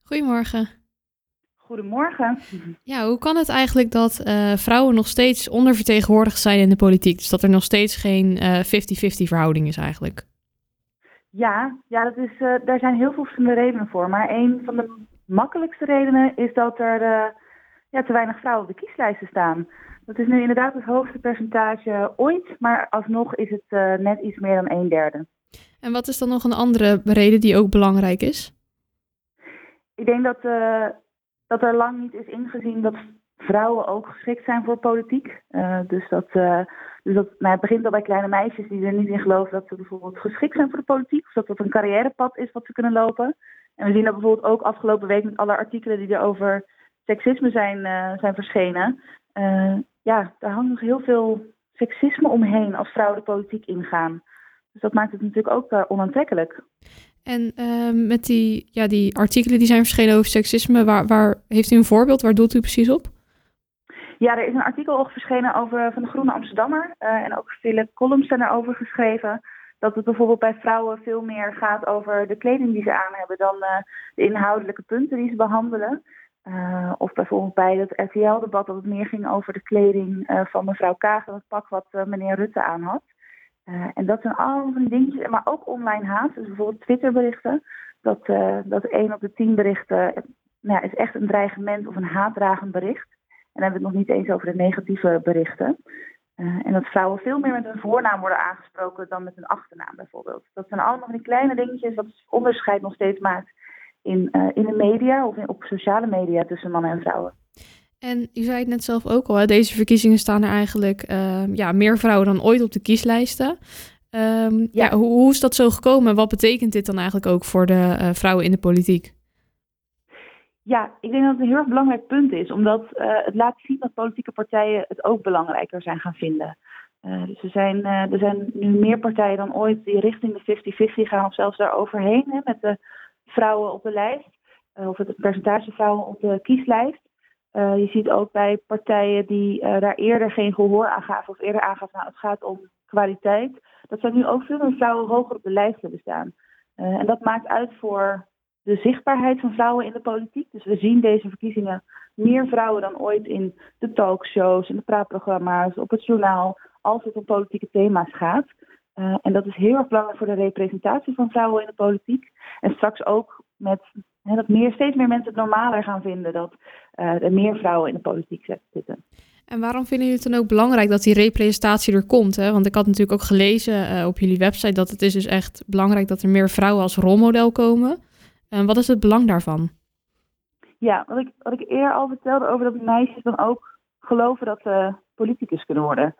Goedemorgen. Goedemorgen. Ja, hoe kan het eigenlijk dat vrouwen nog steeds ondervertegenwoordigd zijn in de politiek? Dus dat er nog steeds geen 50-50 verhouding is eigenlijk? Daar zijn heel veel verschillende redenen voor. Maar een van de makkelijkste redenen is dat er te weinig vrouwen op de kieslijsten staan. Dat is nu inderdaad het hoogste percentage ooit, maar alsnog is het net iets meer dan 1/3. En wat is dan nog een andere reden die ook belangrijk is? Ik denk dat er lang niet is ingezien dat vrouwen ook geschikt zijn voor politiek. Het begint al bij kleine meisjes die er niet in geloven dat ze bijvoorbeeld geschikt zijn voor de politiek. Of dat dat een carrièrepad is wat ze kunnen lopen. En we zien dat bijvoorbeeld ook afgelopen week met alle artikelen die er over seksisme zijn verschenen. Daar hangt nog heel veel seksisme omheen als vrouwen de politiek ingaan. Dus dat maakt het natuurlijk ook onaantrekkelijk. En met die artikelen die zijn verschenen over seksisme, waar heeft u een voorbeeld? Waar doelt u precies op? Ja, er is een artikel ook verschenen van de Groene Amsterdammer. En ook vele columns zijn erover geschreven. Dat het bijvoorbeeld bij vrouwen veel meer gaat over de kleding die ze aan hebben dan de inhoudelijke punten die ze behandelen. Of bijvoorbeeld bij het RTL-debat dat het meer ging over de kleding van mevrouw Kaag en het pak wat meneer Rutte aan had. En dat zijn allemaal van die dingetjes, maar ook online haat. Dus bijvoorbeeld Twitterberichten. Dat 1 op de 10 berichten is echt een dreigement of een haatdragend bericht. En dan hebben we het nog niet eens over de negatieve berichten. En dat vrouwen veel meer met hun voornaam worden aangesproken dan met hun achternaam bijvoorbeeld. Dat zijn allemaal van die kleine dingetjes wat het onderscheid nog steeds maakt in de media of op sociale media tussen mannen en vrouwen. En u zei het net zelf ook al, hè? Deze verkiezingen staan er eigenlijk meer vrouwen dan ooit op de kieslijsten. Hoe is dat zo gekomen en wat betekent dit dan eigenlijk ook voor de vrouwen in de politiek? Ja, ik denk dat het een heel erg belangrijk punt is, omdat het laat zien dat politieke partijen het ook belangrijker zijn gaan vinden. Dus er zijn nu meer partijen dan ooit die richting de 50-50 gaan of zelfs daar overheen, hè, met de vrouwen op de lijst, of het percentage vrouwen op de kieslijst. Je ziet ook bij partijen die daar eerder geen gehoor aan gaven of eerder aangaven, het gaat om kwaliteit, dat zijn nu ook veel meer vrouwen hoger op de lijst willen staan. En dat maakt uit voor de zichtbaarheid van vrouwen in de politiek. Dus we zien deze verkiezingen meer vrouwen dan ooit in de talkshows, in de praatprogramma's, op het journaal, als het om politieke thema's gaat. En dat is heel erg belangrijk voor de representatie van vrouwen in de politiek. En straks ook dat steeds meer mensen het normaler gaan vinden dat er meer vrouwen in de politiek zitten. En waarom vinden jullie het dan ook belangrijk dat die representatie er komt? Hè? Want ik had natuurlijk ook gelezen op jullie website dat het is dus echt belangrijk dat er meer vrouwen als rolmodel komen. Wat is het belang daarvan? Ja, wat ik eerder al vertelde over dat meisjes dan ook geloven dat ze politicus kunnen worden.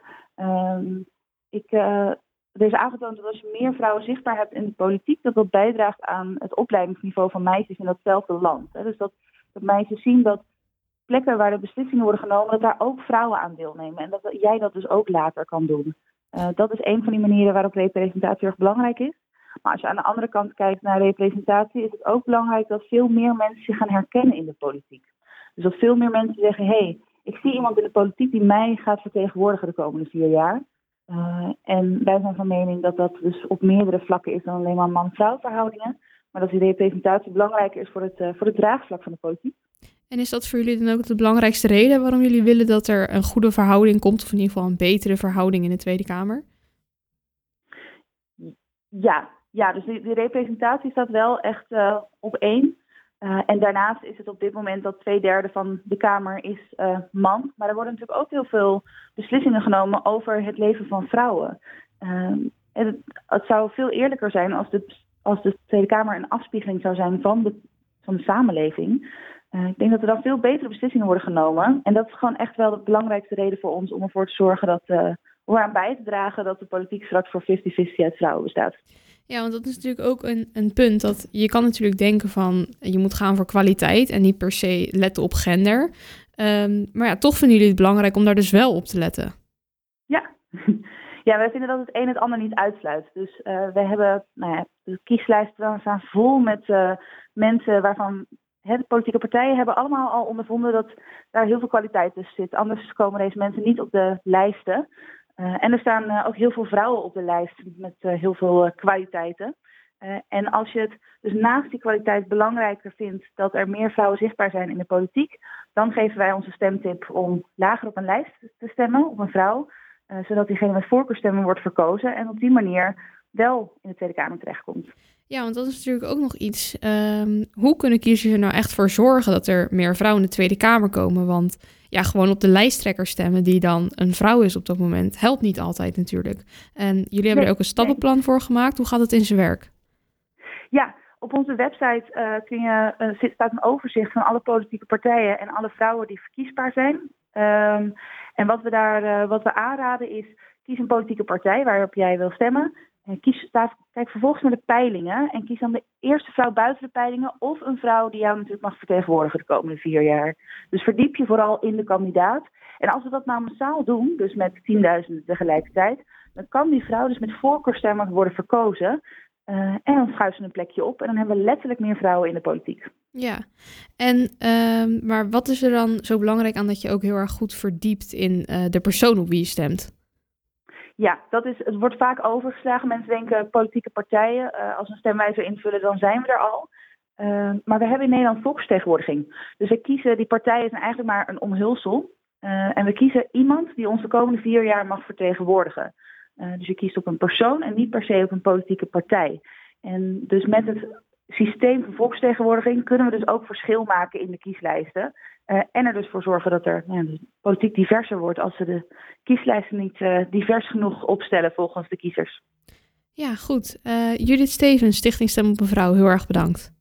Er is aangetoond dat als je meer vrouwen zichtbaar hebt in de politiek, dat bijdraagt aan het opleidingsniveau van meisjes in datzelfde land. Hè. Dus dat meisjes zien dat plekken waar de beslissingen worden genomen, dat daar ook vrouwen aan deelnemen. En dat jij dat dus ook later kan doen. Dat is een van die manieren waarop representatie erg belangrijk is. Maar als je aan de andere kant kijkt naar representatie, is het ook belangrijk dat veel meer mensen zich gaan herkennen in de politiek. Dus dat veel meer mensen zeggen, hey, ik zie iemand in de politiek die mij gaat vertegenwoordigen de komende 4 jaar. En wij zijn van mening dat dat dus op meerdere vlakken is dan alleen maar man-vrouw verhoudingen. Maar dat die representatie belangrijker is voor het draagvlak van de politiek. En is dat voor jullie dan ook de belangrijkste reden waarom jullie willen dat er een goede verhouding komt, of in ieder geval een betere verhouding in de Tweede Kamer? Ja, dus die representatie staat wel echt op 1. En daarnaast is het op dit moment dat 2/3 van de Kamer is man. Maar er worden natuurlijk ook heel veel beslissingen genomen over het leven van vrouwen. Het zou veel eerlijker zijn als de Tweede Kamer een afspiegeling zou zijn van de samenleving. Ik denk dat er dan veel betere beslissingen worden genomen. En dat is gewoon echt wel de belangrijkste reden voor ons om ervoor te zorgen om eraan bij te dragen dat de politiek straks voor 50-50 uit vrouwen bestaat. Ja, want dat is natuurlijk ook een punt. Dat je kan natuurlijk denken van je moet gaan voor kwaliteit en niet per se letten op gender. Maar ja, toch vinden jullie het belangrijk om daar dus wel op te letten. Ja, wij vinden dat het een het ander niet uitsluit. Dus we hebben de kieslijsten staan vol met mensen waarvan de politieke partijen hebben allemaal al ondervonden dat daar heel veel kwaliteit tussen zit. Anders komen deze mensen niet op de lijsten. En er staan ook heel veel vrouwen op de lijst met heel veel kwaliteiten. En als je het dus naast die kwaliteit belangrijker vindt dat er meer vrouwen zichtbaar zijn in de politiek, dan geven wij onze stemtip om lager op een lijst te stemmen, op een vrouw, zodat diegene met voorkeurstemmen wordt verkozen en op die manier wel in de Tweede Kamer terechtkomt. Ja, want dat is natuurlijk ook nog iets. Hoe kunnen kiezers er nou echt voor zorgen dat er meer vrouwen in de Tweede Kamer komen? Want ja, gewoon op de lijsttrekker stemmen die dan een vrouw is op dat moment, helpt niet altijd natuurlijk. En jullie hebben er ook een stappenplan voor gemaakt. Hoe gaat het in zijn werk? Ja, op onze website staat een overzicht van alle politieke partijen en alle vrouwen die verkiesbaar zijn. En wat we aanraden is, kies een politieke partij waarop jij wil stemmen. Kijk vervolgens naar de peilingen en kies dan de eerste vrouw buiten de peilingen of een vrouw die jou natuurlijk mag vertegenwoordigen de komende 4 jaar. Dus verdiep je vooral in de kandidaat. En als we dat nou massaal doen, dus met 10.000 tegelijkertijd, dan kan die vrouw dus met voorkeurstemmen worden verkozen. En dan schuift ze een plekje op en dan hebben we letterlijk meer vrouwen in de politiek. Ja, en maar wat is er dan zo belangrijk aan dat je ook heel erg goed verdiept in de persoon op wie je stemt? Ja, het wordt vaak overgeslagen. Mensen denken politieke partijen, als een stemwijzer invullen, dan zijn we er al. Maar we hebben in Nederland volksvertegenwoordiging. Dus die partijen zijn eigenlijk maar een omhulsel. En we kiezen iemand die ons de komende 4 jaar mag vertegenwoordigen. Dus je kiest op een persoon en niet per se op een politieke partij. En dus met het systeem van volksvertegenwoordiging kunnen we dus ook verschil maken in de kieslijsten. En er dus voor zorgen dat er politiek diverser wordt als we de kieslijsten niet divers genoeg opstellen volgens de kiezers. Ja, goed. Judith Stevens, Stichting Stem op een Vrouw, heel erg bedankt.